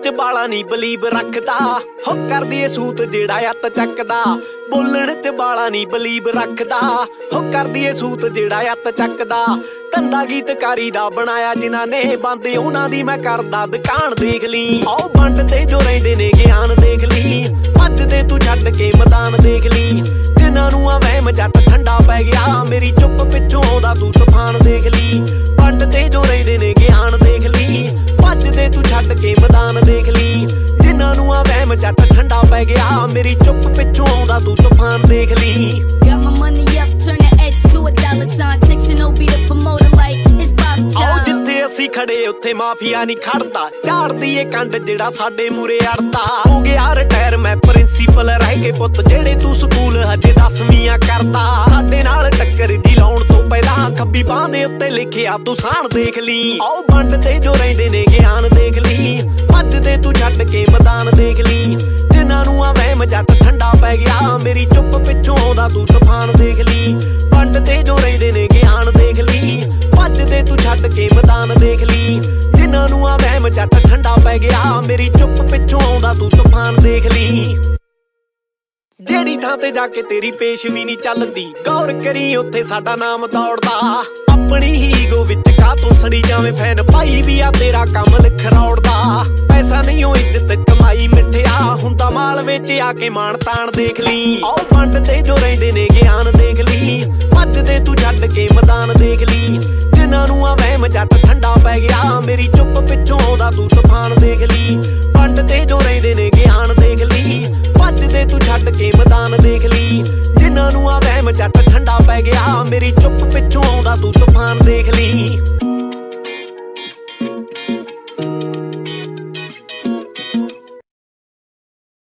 ਚ ਬਾਲਾ ਨੀ ਬਲੀਬ ਰੱਖਦਾ ਹੋ ਕਰਦੀ ਏ ਸੂਤ ਜਿਹੜਾ ਅੱਤ ਚੱਕਦਾ ਬੋਲਣ ਚ ਬਾਲਾ ਨੀ ਬਲੀਬ ਰੱਖਦਾ ਹੋ ਕਰਦੀ ਏ ਸੂਤ ਜਿਹੜਾ ਅੱਤ ਚੱਕਦਾ ਧੰਦਾ ਗੀਤਕਾਰੀ ਦਾ ਬਣਾਇਆ ਜਿਨ੍ਹਾਂ ਨੇ ਬੰਦ ਉਹਨਾਂ ਦੀ ਮੈਂ ਕਰਦਾ ਦੁਕਾਨ ਦੇਖ ਲਈ ਆਓ ਵੰਡ ਤੇ ਜੋ ਰਹਿੰਦੇ ਨੇ ਗਿਆਨ ਦੇਖ ਲਈ ਭੱਜਦੇ ਤੂੰ ਛੱਡ ਕੇ ਮੈਦਾਨ ਦੇਖ ਲਈ ਜਿਨ੍ਹਾਂ ਨੂੰ ਆ ਵਹਿਮ ਜੱਟ ਠੰਡਾ ਪੈ ਗਿਆ ਮੇਰੀ ਚੁੱਪ ਪਿੱਛੋਂ ਆਉਂਦਾ ਤੂੰ ਤੂਫਾਨ ਦੇਖ ਲਈ ਵੰਡ ਤੇ ਜੋ ਰਹਿੰਦੇ ਨੇ ਗਿਆਨ ਦੇਖ ਲਈ ਭੱਜਦੇ ਤੂੰ ਛੱਡ ਕੇ ਮੈਦਾਨ ਦੇਖ ਲਈ ਜਿਨ੍ਹਾਂ ਨੂੰ ਆ ਵਹਿਮ ਜੱਟ ਠੰਡਾ ਪੈ ਗਿਆ ਮੇਰੀ ਚੁੱਪ ਪਿੱਛੋਂ ਆਉਂਦਾ ਤੂੰ ਤੂਫਾਨ ਦੇਖ ਲਈ Got my money up, turn the X to a dollar sign. Texting OB to promote him like it's pop time. ਆਓ ਜਿੱਥੇ ਅਸੀਂ ਖੜੇ ਉੱਥੇ ਮਾਫੀਆ ਨਹੀਂ ਖੜਦਾ ਝਾੜਦੀ ਏ ਕੰਡ ਜਿਹੜਾ ਸਾਡੇ ਮੂਰੇ ਅੜਦਾ ਹੋ ਗਿਆ ਰਿਟਾਇਰ ਮੈਂ ਪ੍ਰਿੰਸੀਪਲ ਰਹਿ ਕੇ ਪੁੱਤ ਜਿਹੜੇ ਤੂੰ ਸਕੂਲ ਹਜੇ 10ਵੀਆਂ ਕਰਦਾ ਸਾਡੇ ਨਾਲ ਟੱਕਰ ਦੀ ਲਾਉਣ ਤੋਂ ਪਹਿਲਾਂ ਖੱਬੀ ਬਾਹ ਦੇ ਉੱਤੇ ਲਿਖਿਆ ਤੂੰ ਸਾਣ ਦੇਖ ਲਈ ਆਓ ਵੰਡ ਤੇ ਜੋ ਰਹਿੰਦੇ ਨੇ ਗਿਆਨ ਦੇਖ ਲਈ ਭੱਜਦੇ ਤੂੰ ਛੱਡ ਕੇ ਮੈਦਾਨ ਦੇਖ ਲਈ ਜਿਨ੍ਹਾਂ ਨੂੰ ਆ ਵਹਿਮ ਜੱਟ ਠੰਡਾ ਪੈ ਗਿਆ ਮੇਰੀ ਚੁੱਪ ਪਿੱਛੋਂ ਆਉਂਦਾ ਤੂੰ ਤੂਫਾਨ ਦੇਖ ਲਈ ਵੰਡ ਤੇ ਜੋ ਰਹਿੰਦੇ ਨੇ ਗਿਆਨ ਦੇਖ ਲਈ ਭੱਜਦੇ ਤੂੰ ਛੱਡ ਕੇ ਮੈਦਾਨ ਦੇਖ ਲਈ ਜਿਨ੍ਹਾਂ ਨੂੰ ਆ ਵਹਿਮ ਜੱਟ ਠੰਡਾ ਪੈ ਗਿਆ ਮੇਰੀ ਚੁੱਪ ਪਿੱਛੋਂ ਆਉਂਦਾ ਤੂੰ ਤੂਫਾਨ ਦੇਖ ਲਈ ਜਿਹੜੀ ਥਾਂ ਤੇ ਜਾ ਕੇ ਤੇਰੀ ਪੇਸ਼ ਵੀ ਨਹੀਂ ਚੱਲਦੀ ਗੌਰ ਕਰੀ ਉੱਥੇ ਸਾਡਾ ਨਾਮ ਦੌੜਦਾ ਆਪਣੀ ਹੀ ਈਗੋ ਵਿੱਚ ਕਾ ਤੂੰ ਸੜੀ ਜਾਵੇਂ ਫੈਨ ਭਾਈ ਵੀ ਆ ਤੇਰਾ ਕੰਮ ਲਿਖਰਾਉੜਦਾ ਪੈਸਾ ਨਹੀਂ ਉਹ ਇੱਜ਼ਤ ਕਮਾਈ ਮਿੱਠਿਆ ਹੁੰਦਾ ਮਾਲ ਵਿੱਚ ਆ ਕੇ ਮਾਣ ਤਾਣ ਦੇਖ ਲਈ ਆਓ ਵੰਡ ਤੇ ਜੋ ਰਹਿੰਦੇ ਨੇ ਗਿਆਨ ਦੇਖ ਲਈ ਭੱਜਦੇ ਤੂੰ ਛੱਡ ਕੇ ਮੈਦਾਨ ਦੇਖ ਲਈ ਜਿਨ੍ਹਾਂ ਨੂੰ ਆ ਵਹਿਮ ਜੱਟ ਠੰਡਾ ਪੈ ਗਿਆ ਮੇਰੀ ਚੁੱਪ ਪਿੱਛੋਂ ਆਉਂਦਾ ਤੂੰ ਤੂਫਾਨ ਦੇਖ ਲਈ ਵੰਡ ਤੇ ਜੋ ਰਹਿੰਦੇ ਨੇ ਗਿਆਨ ਦੇਖ ਲਈ ਭੱਜਦੇ ਤੂੰ ਛੱਡ ਕੇ ਮੈਦਾਨ ਦੇਖ ਲਈ ਜਿਨ੍ਹਾਂ ਨੂੰ ਆ ਵਹਿਮ ਜੱਟ ਠੰਡਾ ਪੈ ਗਿਆ ਮੇਰੀ ਚੁੱਪ ਪਿੱਛੋਂ ਆਉਂਦਾ ਤੂੰ ਤੂਫਾਨ ਦੇਖ ਲਈ